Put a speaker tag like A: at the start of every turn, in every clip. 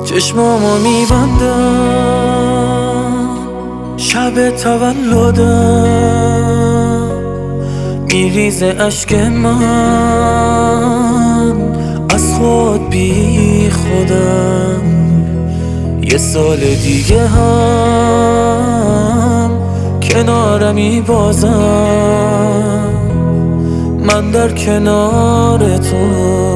A: چشمامو میبندم شب تولدم، میریزه اشک من از خود بی خودم. یه سال دیگه هم کنارمی بازم، من در کنار تو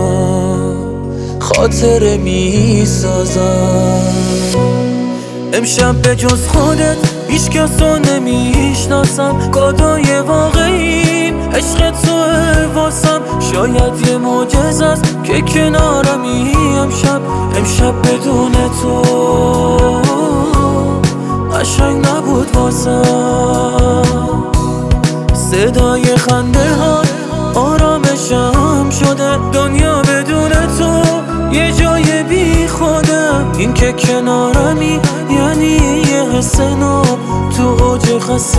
A: خاطره می سازم. امشب به جز خودت هیچ کسو نمیشناسم، کادوی واقعیم عشق توه واسم. شاید یه معجزه است که کنارمی امشب بدون تو قشنگ نبود واسم. صدای خنده ها آرامشم شده، دنیا بدون تو یه جای بی خوده. این که کنارمی یعنی یه حس ناب تو اوج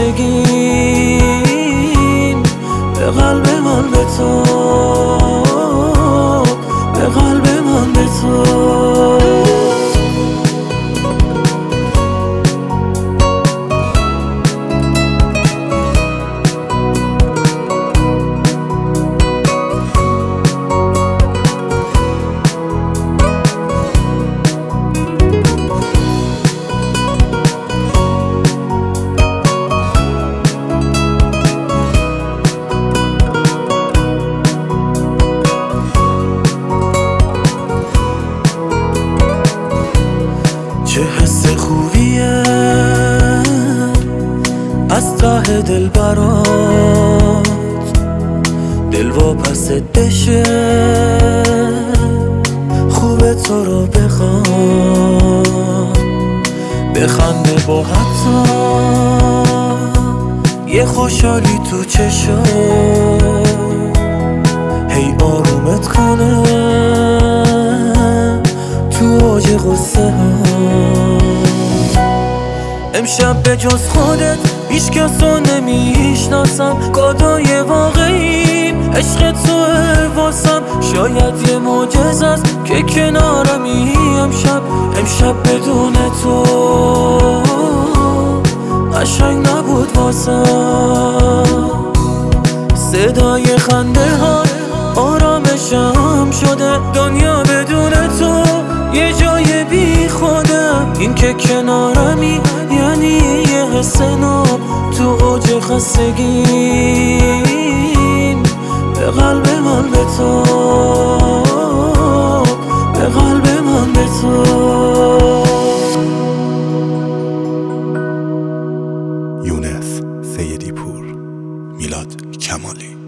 A: خستگیم. به قلب من به تو، به قلب من به تو. چه حس خوبیه از ته دل برات دل واپست بشه. خوبه تو رو بخوام بخنده با حتی یه خوشحالی تو چشم، هی آرومت کنه تو اوج غصه ها. امشب به جز خودت هیچ کسو نمیشناسم، کادوی واقعیم عشق توه واسم. شاید یه معجزه است که کنارمی امشب بدون تو قشنگ نبود واسم. صدای خنده ها آرامشم شده، دنیا بدون تو یه جای بی خوده. این که کنارمی یعنی یه حس ناب تو اوج خستگیم. به قلب من به تو، به قلب من به تو.
B: یونس سیدی پور، میلاد کمالی.